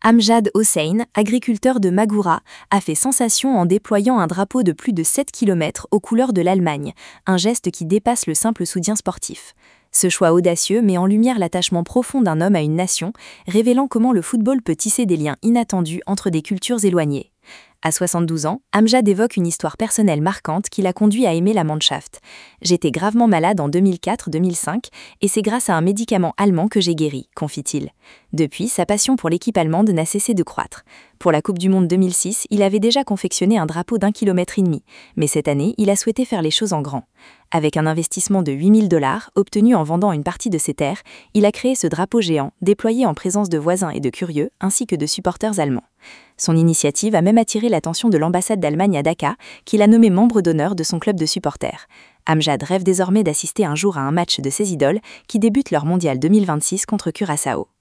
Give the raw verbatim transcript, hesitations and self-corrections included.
Amjad Hossein, agriculteur de Magoura, a fait sensation en déployant un drapeau de plus de sept kilomètres aux couleurs de l'Allemagne, un geste qui dépasse le simple soutien sportif. Ce choix audacieux met en lumière l'attachement profond d'un homme à une nation, révélant comment le football peut tisser des liens inattendus entre des cultures éloignées. À soixante-douze ans, Amjad évoque une histoire personnelle marquante qui l'a conduit à aimer la Mannschaft. « J'étais gravement malade en deux mille quatre deux mille cinq et c'est grâce à un médicament allemand que j'ai guéri », confie-t-il. Depuis, sa passion pour l'équipe allemande n'a cessé de croître. Pour la Coupe du Monde deux mille six, il avait déjà confectionné un drapeau d'un kilomètre et demi, mais cette année, il a souhaité faire les choses en grand. Avec un investissement de huit mille dollars, obtenu en vendant une partie de ses terres, il a créé ce drapeau géant, déployé en présence de voisins et de curieux, ainsi que de supporters allemands. Son initiative a même attiré l'attention de l'ambassade d'Allemagne à Dakar, qui l'a nommé membre d'honneur de son club de supporters. Amjad rêve désormais d'assister un jour à un match de ses idoles, qui débutent leur mondial deux mille vingt-six contre Curaçao.